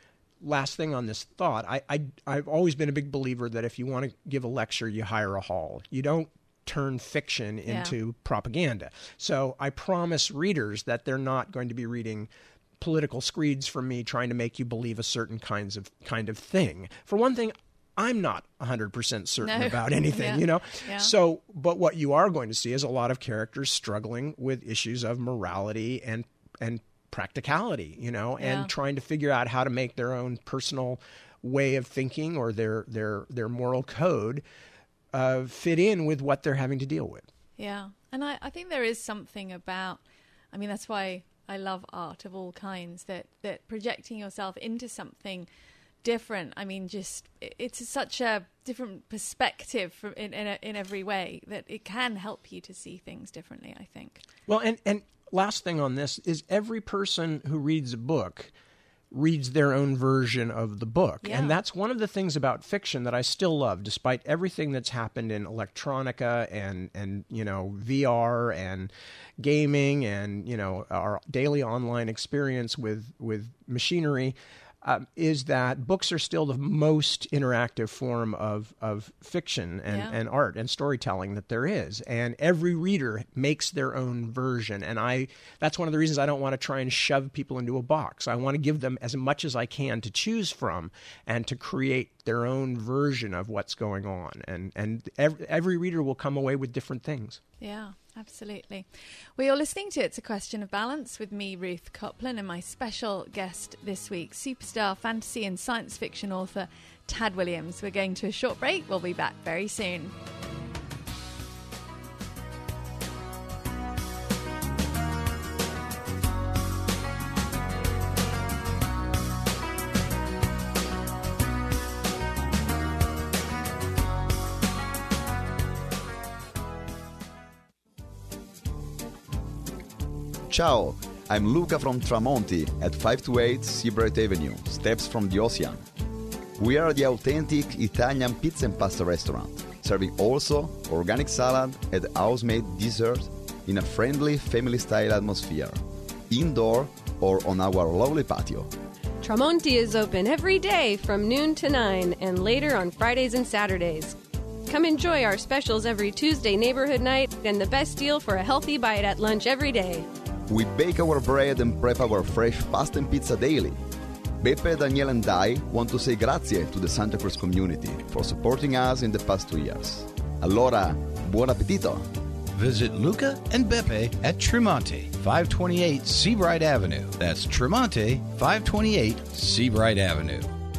Last thing on this thought, I, I I've always been a big believer that if you want to give a lecture, you hire a hall. You don't turn fiction into yeah. propaganda. So I promise readers that they're not going to be reading political screeds from me trying to make you believe a certain kinds of kind of thing. For one thing, I'm not one hundred percent certain No. about anything, Yeah. you know? Yeah. So, but what you are going to see is a lot of characters struggling with issues of morality and and practicality, you know, and Yeah. trying to figure out how to make their own personal way of thinking or their their their moral code uh, fit in with what they're having to deal with. Yeah. And I, I think there is something about, I mean, that's why I love art of all kinds, that, that projecting yourself into something different, I mean, just, it- it's such a different perspective from in, in, a, in every way that it can help you to see things differently, I think. Well, and, and last thing on this is every person who reads a book reads their own version of the book. Yeah. And that's one of the things about fiction that I still love, despite everything that's happened in electronica and, and you know, V R and gaming and, you know, our daily online experience with, with machinery. Um, is that books are still the most interactive form of, of fiction and, Yeah. and art and storytelling that there is. And every reader makes their own version. And I that's one of the reasons I don't want to try and shove people into a box. I want to give them as much as I can to choose from and to create their own version of what's going on. And, and every, every reader will come away with different things. Yeah, absolutely. Well, you're listening to It's a Question of Balance with me, Ruth Copland, and my special guest this week, superstar fantasy and science fiction author Tad Williams. We're going to a short break. We'll be back very soon. Ciao, I'm Luca from Tramonti at five twenty-eight Seabright Avenue, steps from the ocean. We are the authentic Italian pizza and pasta restaurant, serving also organic salad and house-made dessert in a friendly family-style atmosphere, indoor or on our lovely patio. Tramonti is open every day from noon to nine and later on Fridays and Saturdays. Come enjoy our specials every Tuesday neighborhood night and the best deal for a healthy bite at lunch every day. We bake our bread and prep our fresh pasta and pizza daily. Beppe, Daniele and I want to say grazie to the Santa Cruz community for supporting us in the past two years. Allora, buon appetito! Visit Luca and Beppe at Tremonti, five twenty-eight Seabright Avenue. That's Tremonti, five twenty-eight Seabright Avenue.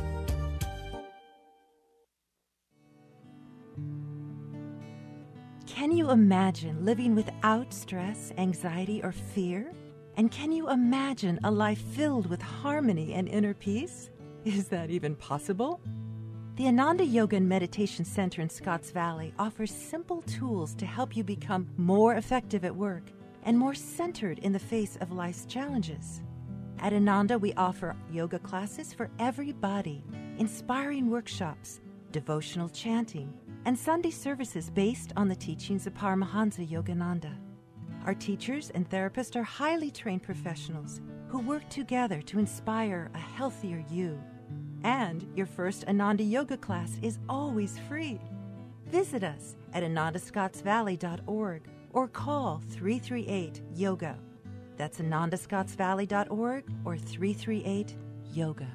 Can you imagine living without stress, anxiety, or fear? And can you imagine a life filled with harmony and inner peace? Is that even possible? The Ananda Yoga and Meditation Center in Scotts Valley offers simple tools to help you become more effective at work and more centered in the face of life's challenges. At Ananda, we offer yoga classes for everybody, inspiring workshops, devotional chanting, and Sunday services based on the teachings of Paramahansa Yogananda. Our teachers and therapists are highly trained professionals who work together to inspire a healthier you. And your first Ananda Yoga class is always free. Visit us at ananda scotts valley dot org or call three three eight yoga. That's ananda scotts valley dot org or three three eight yoga.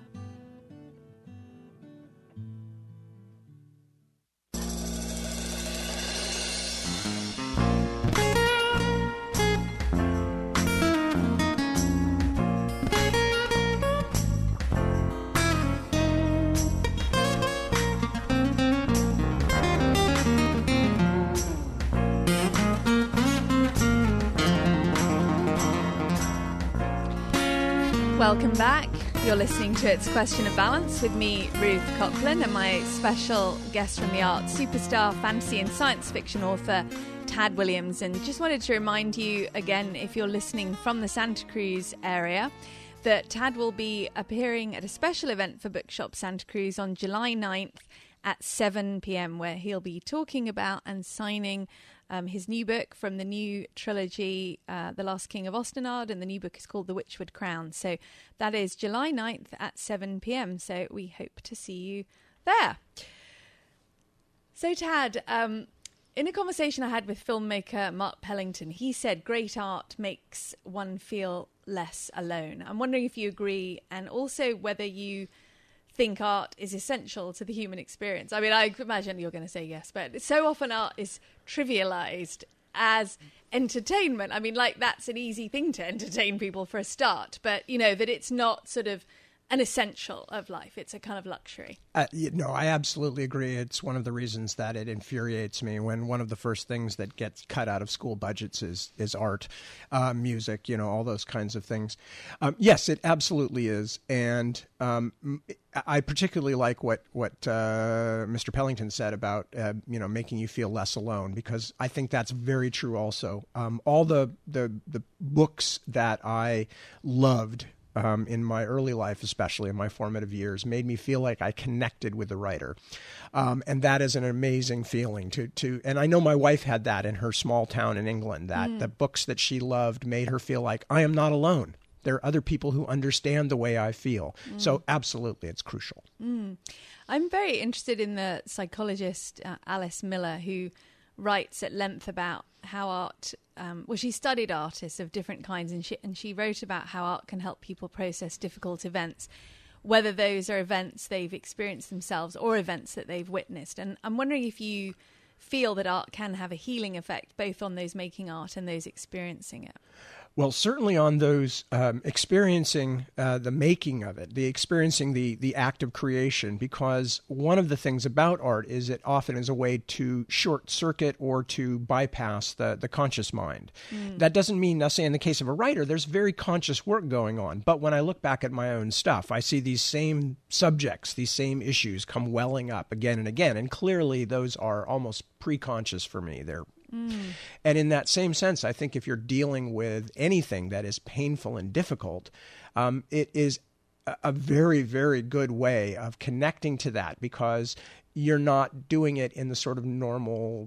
Welcome back. You're listening to It's a Question of Balance with me, Ruth Copland, and my special guest from the arts, superstar fantasy and science fiction author Tad Williams. And just wanted to remind you again, if you're listening from the Santa Cruz area, that Tad will be appearing at a special event for Bookshop Santa Cruz on July ninth at seven p.m, where he'll be talking about and signing Um, his new book from the new trilogy, uh, The Last King of Ostenard, and the new book is called The Witchwood Crown. So that is July ninth at seven p.m. So we hope to see you there. So Tad, um, in a conversation I had with filmmaker Mark Pellington, he said great art makes one feel less alone. I'm wondering if you agree, and also whether you think art is essential to the human experience? I mean, I imagine you're going to say yes, but so often art is trivialized as entertainment. I mean, like, that's an easy thing to entertain people for a start, but, you know, that it's not sort of an essential of life. It's a kind of luxury. Uh, no, I absolutely agree. It's one of the reasons that it infuriates me when one of the first things that gets cut out of school budgets is is art, uh, music, you know, all those kinds of things. Um, yes, it absolutely is. And um, I particularly like what, what uh, Mister Pellington said about, uh, you know, making you feel less alone, because I think that's very true also. Um, all the, the, the books that I loved Um, in my early life, especially in my formative years, made me feel like I connected with the writer. Um, and that is an amazing feeling to, to, and I know my wife had that in her small town in England, that mm. the books that she loved made her feel like I am not alone. There are other people who understand the way I feel. Mm. So absolutely, it's crucial. Mm. I'm very interested in the psychologist uh, Alice Miller, who writes at length about how art, um, well, she studied artists of different kinds, and she, and she wrote about how art can help people process difficult events, whether those are events they've experienced themselves or events that they've witnessed. And I'm wondering if you feel that art can have a healing effect both on those making art and those experiencing it. Well, certainly on those um, experiencing uh, the making of it, the experiencing the the act of creation, because one of the things about art is it often is a way to short circuit or to bypass the, the conscious mind. Mm. That doesn't mean, now say in the case of a writer, there's very conscious work going on. But when I look back at my own stuff, I see these same subjects, these same issues come welling up again and again. And clearly those are almost pre-conscious for me. They're Mm. And in that same sense, I think if you're dealing with anything that is painful and difficult, um, it is a, a very, very good way of connecting to that, because you're not doing it in the sort of normal,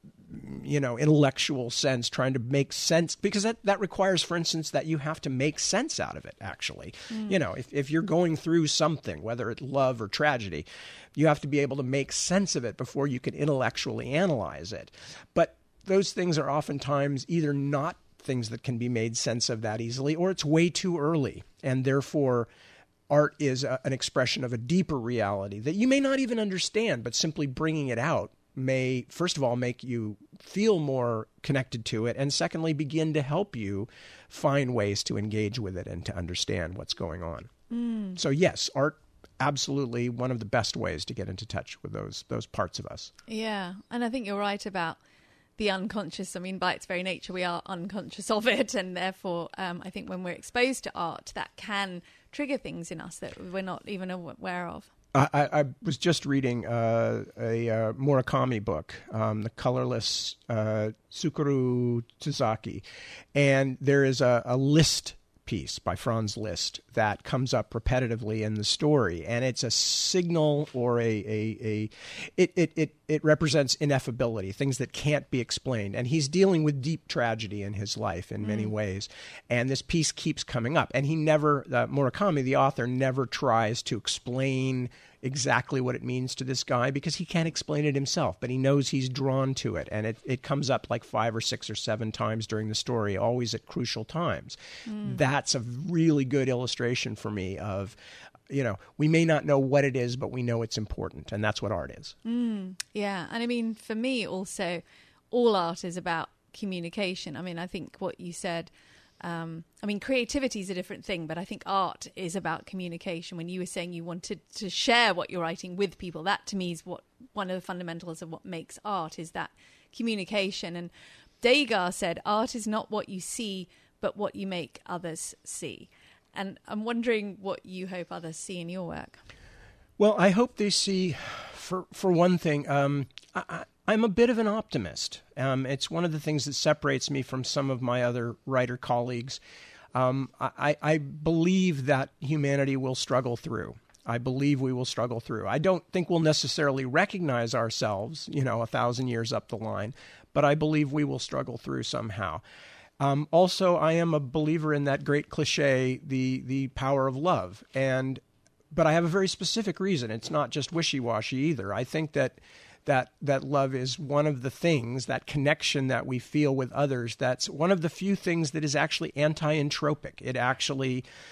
you know, intellectual sense, trying to make sense, because that, that requires, for instance, that you have to make sense out of it, actually. Mm. You know, if, if you're going through something, whether it's love or tragedy, you have to be able to make sense of it before you can intellectually analyze it. But those things are oftentimes either not things that can be made sense of that easily, or it's way too early. And therefore, art is a, an expression of a deeper reality that you may not even understand, but simply bringing it out may, first of all, make you feel more connected to it, and secondly, begin to help you find ways to engage with it and to understand what's going on. Mm. So yes, art, absolutely one of the best ways to get into touch with those those parts of us. Yeah, and I think you're right about the unconscious. I mean, by its very nature, we are unconscious of it, and therefore um, I think when we're exposed to art, that can trigger things in us that we're not even aware of. I, I was just reading uh, a uh, Murakami book, um, The Colorless uh, Tsukuru Tozaki, and there is a, a list piece by Franz Liszt that comes up repetitively in the story, and it's a signal or a a, a it, it it it represents ineffability, things that can't be explained, and he's dealing with deep tragedy in his life in many mm. ways, and this piece keeps coming up, and he never uh, Murakami, the author, never tries to explain exactly what it means to this guy, because he can't explain it himself, but he knows he's drawn to it, and it, it comes up like five or six or seven times during the story, always at crucial times. Mm. That's a really good illustration for me of, you know, we may not know what it is, but we know it's important, and that's what art is. Mm. Yeah, and I mean, for me also, all art is about communication. I mean, I think what you said, Um, I mean, creativity is a different thing, but I think art is about communication. When you were saying you wanted to share what you're writing with people, that to me is what one of the fundamentals of what makes art, is that communication. And Degas said, art is not what you see, but what you make others see. And I'm wondering what you hope others see in your work. Well, I hope they see, for for one thing, um, I, I'm a bit of an optimist. Um, it's one of the things that separates me from some of my other writer colleagues. Um, I, I believe that humanity will struggle through. I believe we will struggle through. I don't think we'll necessarily recognize ourselves, you know, a thousand years up the line, but I believe we will struggle through somehow. Um, also, I am a believer in that great cliche, the the power of love. And but I have a very specific reason. It's not just wishy-washy either. I think that that that love is one of the things, that connection that we feel with others, that's one of the few things that is actually anti-entropic. It actually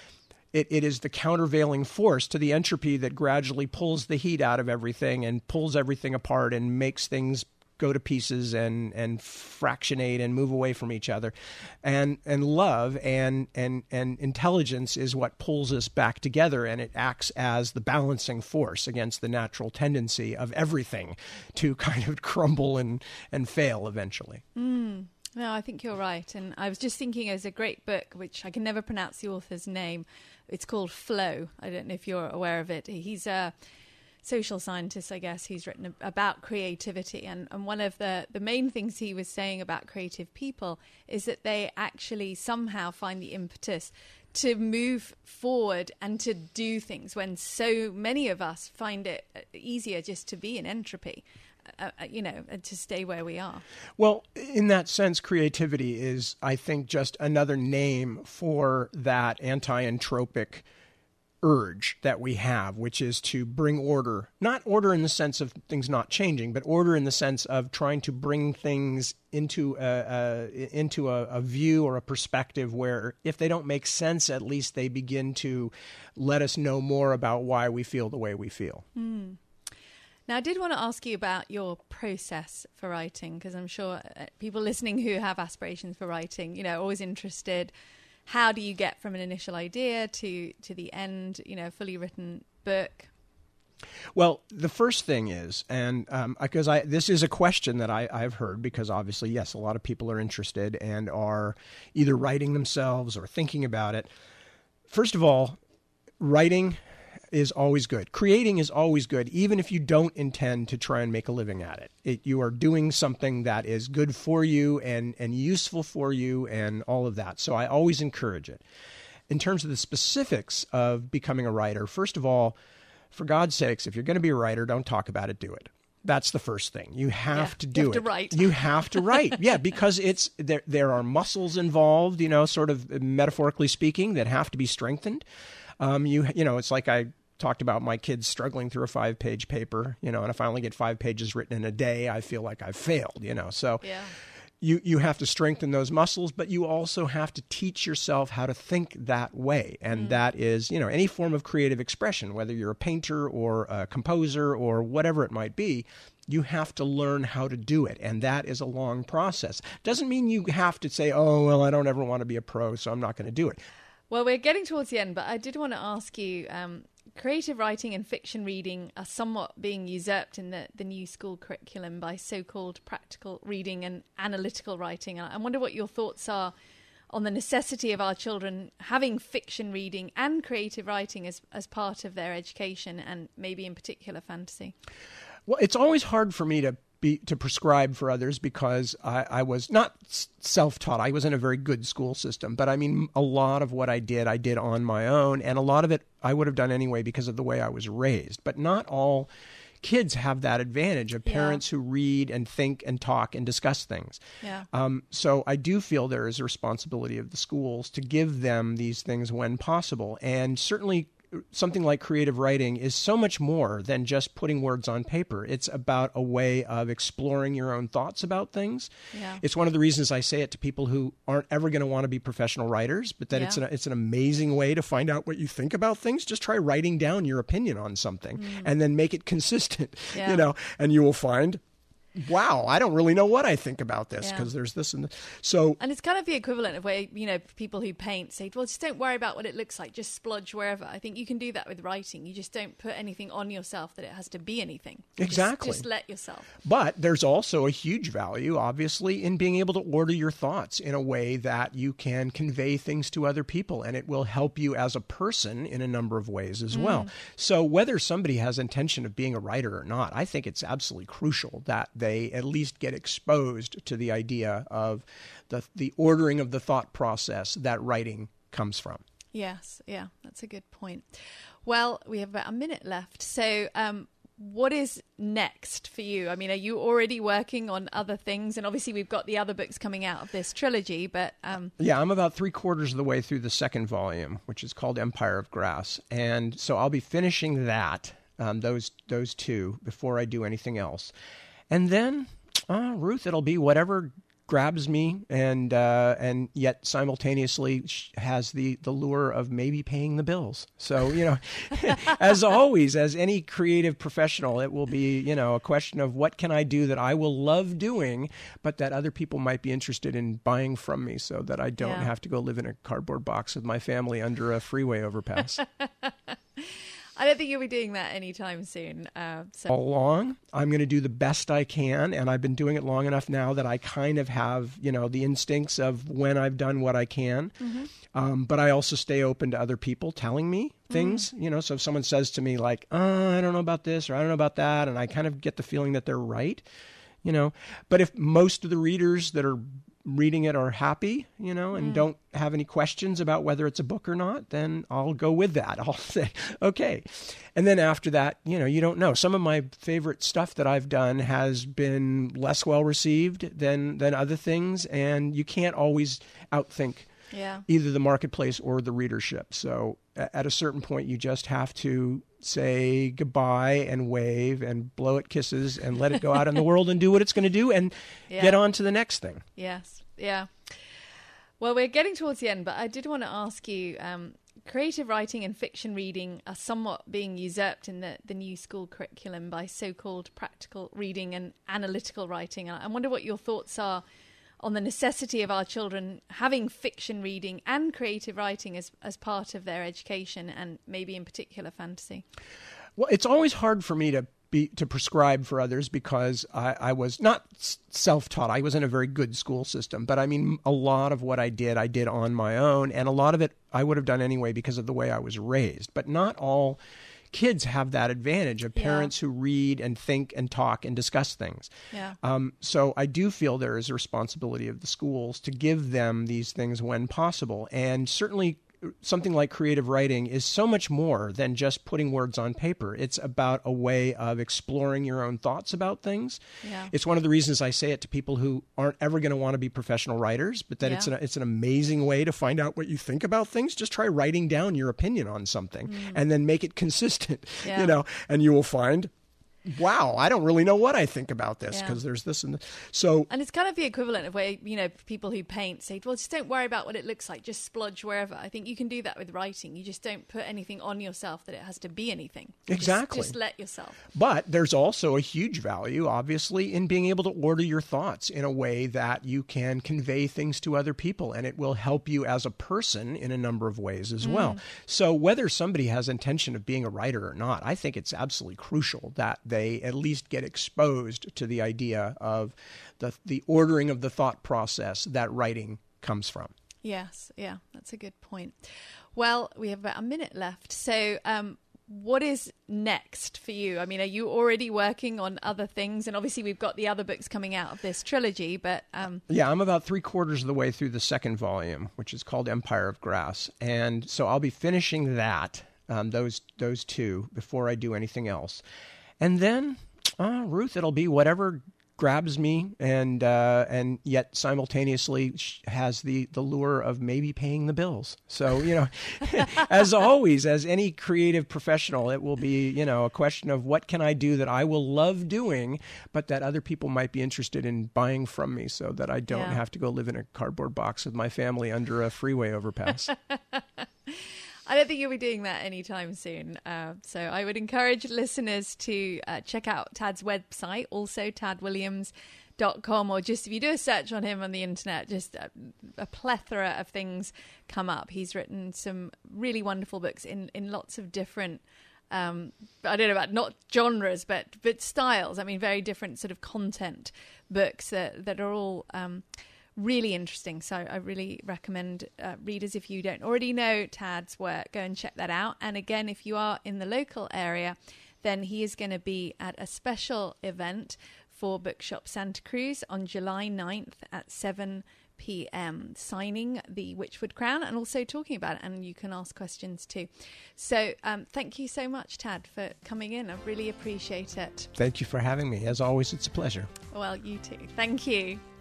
It, it is the countervailing force to the entropy that gradually pulls the heat out of everything and pulls everything apart and makes things go to pieces and, and fractionate and move away from each other. And and love and, and, and intelligence is what pulls us back together, and it acts as the balancing force against the natural tendency of everything to kind of crumble and, and fail eventually. Mm. No, I think you're right. And I was just thinking, there's a great book, which I can never pronounce the author's name. It's called Flow. I don't know if you're aware of it. He's a social scientist, I guess. He's written about creativity. And, and one of the, the main things he was saying about creative people is that they actually somehow find the impetus to move forward and to do things when so many of us find it easier just to be in entropy. Uh, you know, to stay where we are. Well, in that sense, creativity is, I think, just another name for that anti-entropic urge that we have, which is to bring order, not order in the sense of things not changing, but order in the sense of trying to bring things into a, a, into a, a view or a perspective where if they don't make sense, at least they begin to let us know more about why we feel the way we feel. Mm. Now, I did want to ask you about your process for writing, because I'm sure people listening who have aspirations for writing, you know, are always interested. How do you get from an initial idea to, to the end, you know, fully written book? Well, the first thing is, and um, because I this is a question that I, I've heard, because obviously, yes, a lot of people are interested and are either writing themselves or thinking about it. First of all, writing is always good. Creating is always good, even if you don't intend to try and make a living at it. it. You are doing something that is good for you and, and useful for you and all of that. So I always encourage it. In terms of the specifics of becoming a writer, first of all, for God's sakes, if you're going to be a writer, don't talk about it, do it. That's the first thing. You have yeah, to do you have it. To write. You have to write. Yeah, because it's there. There are muscles involved, you know, sort of metaphorically speaking, that have to be strengthened. Um, you you know, it's like I talked about my kids struggling through a five-page paper, you know, and if I only get five pages written in a day, I feel like I've failed, you know. So yeah. you you have to strengthen those muscles, but you also have to teach yourself how to think that way. And mm. that is, you know, any form of creative expression, whether you're a painter or a composer or whatever it might be, you have to learn how to do it. And that is a long process. Doesn't mean you have to say, oh, well, I don't ever want to be a pro, so I'm not going to do it. Well, we're getting towards the end, but I did want to ask you, um, creative writing and fiction reading are somewhat being usurped in the, the new school curriculum by so-called practical reading and analytical writing. I wonder what your thoughts are on the necessity of our children having fiction reading and creative writing as, as part of their education, and maybe in particular fantasy. Well, it's always hard for me to Be, to prescribe for others, because I, I was not self-taught. I was in a very good school system, but I mean, a lot of what I did, I did on my own, and a lot of it I would have done anyway because of the way I was raised. But not all kids have that advantage of parents yeah. who read and think and talk and discuss things. Yeah. Um, so I do feel there is a responsibility of the schools to give them these things when possible, and certainly something like creative writing is so much more than just putting words on paper. It's about a way of exploring your own thoughts about things. Yeah. It's one of the reasons I say it to people who aren't ever going to want to be professional writers, but that yeah. it's an, it's an amazing way to find out what you think about things. Just try writing down your opinion on something mm. and then make it consistent, yeah. you know, and you will find, wow, I don't really know what I think about this because yeah. there's this and this. So, and it's kind of the equivalent of where, you know, people who paint say, well, just don't worry about what it looks like, just splodge wherever. I think you can do that with writing. You just don't put anything on yourself that it has to be anything. Exactly. Just, just let yourself. But there's also a huge value, obviously, in being able to order your thoughts in a way that you can convey things to other people, and it will help you as a person in a number of ways as mm. well. So whether somebody has intention of being a writer or not, I think it's absolutely crucial that they at least get exposed to the idea of the the ordering of the thought process that writing comes from. Yes, yeah, that's a good point. Well, we have about a minute left. So um, what is next for you? I mean, are you already working on other things? And obviously we've got the other books coming out of this trilogy, but... Um... Yeah, I'm about three quarters of the way through the second volume, which is called Empire of Grass. And so I'll be finishing that, um, those those two, before I do anything else. And then, uh, Ruth, it'll be whatever grabs me, and uh, and yet simultaneously has the, the lure of maybe paying the bills. So, you know, as always, as any creative professional, it will be, you know, a question of what can I do that I will love doing, but that other people might be interested in buying from me so that I don't Yeah. have to go live in a cardboard box with my family under a freeway overpass. I don't think you'll be doing that anytime soon. Uh, so. All along, I'm going to do the best I can, and I've been doing it long enough now that I kind of have, you know, the instincts of when I've done what I can. Mm-hmm. Um, but I also stay open to other people telling me things, Mm-hmm. you know, so if someone says to me like, oh, I don't know about this or I don't know about that, and I kind of get the feeling that they're right, you know. But if most of the readers that are reading it are happy, you know, and Mm. don't have any questions about whether it's a book or not, then I'll go with that. I'll say, okay. And then after that, you know, you don't know. Some of my favorite stuff that I've done has been less well received than, than other things. And you can't always outthink Yeah. either the marketplace or the readership. So a- at a certain point, you just have to say goodbye and wave and blow it kisses and let it go out in the world and do what it's going to do and Yeah. get on to the next thing. Yes. Yeah. Well, we're getting towards the end, but I did want to ask you, um, creative writing and fiction reading are somewhat being usurped in the, the new school curriculum by so-called practical reading and analytical writing. And I wonder what your thoughts are on the necessity of our children having fiction reading and creative writing as, as part of their education, and maybe in particular fantasy. Well, it's always hard for me to be to prescribe for others because I, I was not s- self-taught. I was in a very good school system, but I mean, a lot of what I did, I did on my own, and a lot of it I would have done anyway because of the way I was raised. But not all kids have that advantage of Yeah. parents who read and think and talk and discuss things. Yeah. Um, so I do feel there is a responsibility of the schools to give them these things when possible. And certainly something like creative writing is so much more than just putting words on paper. It's about a way of exploring your own thoughts about things. Yeah. It's one of the reasons I say it to people who aren't ever going to want to be professional writers, but that Yeah. it's an, it's an amazing way to find out what you think about things. Just try writing down your opinion on something and then make it consistent, Yeah. you know, and you will find, wow, I don't really know what I think about this Yeah. because there's this and this. So And it's kind of the equivalent of where, you know, people who paint say, well, just don't worry about what it looks like. Just splodge wherever. I think you can do that with writing. You just don't put anything on yourself that it has to be anything. You just- Exactly. Just, let yourself. But there's also a huge value, obviously, in being able to order your thoughts in a way that you can convey things to other people, and it will help you as a person in a number of ways as well. So whether somebody has intention of being a writer or not, I think it's absolutely crucial that they at least get exposed to the idea of the the ordering of the thought process that writing comes from. Yes. Yeah, that's a good point. Well, we have about a minute left. So um, what is next for you? I mean, are you already working on other things? And obviously we've got the other books coming out of this trilogy, but... Um, Yeah, I'm about three quarters of the way through the second volume, which is called Empire of Grass. And so I'll be finishing that, um, those those two, before I do anything else. And then, uh, Ruth, it'll be whatever grabs me and uh, and yet simultaneously sh- has the, the lure of maybe paying the bills. So, you know, as always, as any creative professional, it will be, you know, a question of what can I do that I will love doing, but that other people might be interested in buying from me so that I don't Yeah. have to go live in a cardboard box with my family under a freeway overpass. I don't think you'll be doing that anytime soon. Uh, so I would encourage listeners to uh, check out Tad's website, also tad williams dot com, or just if you do a search on him on the internet, just a, a plethora of things come up. He's written some really wonderful books in, in lots of different, um, I don't know about not genres, but but styles. I mean, very different sort of content books that, that are all... Um, really interesting. So I really recommend uh, readers, if you don't already know Tad's work, go and check that out. And again, if you are in the local area, then he is going to be at a special event for Bookshop Santa Cruz on July ninth at seven p.m. signing the Witchwood Crown and also talking about it, and you can ask questions too. So um, thank you so much, Tad, for coming in. I really appreciate it. Thank you for having me. As always, it's a pleasure. Well, you too. Thank you.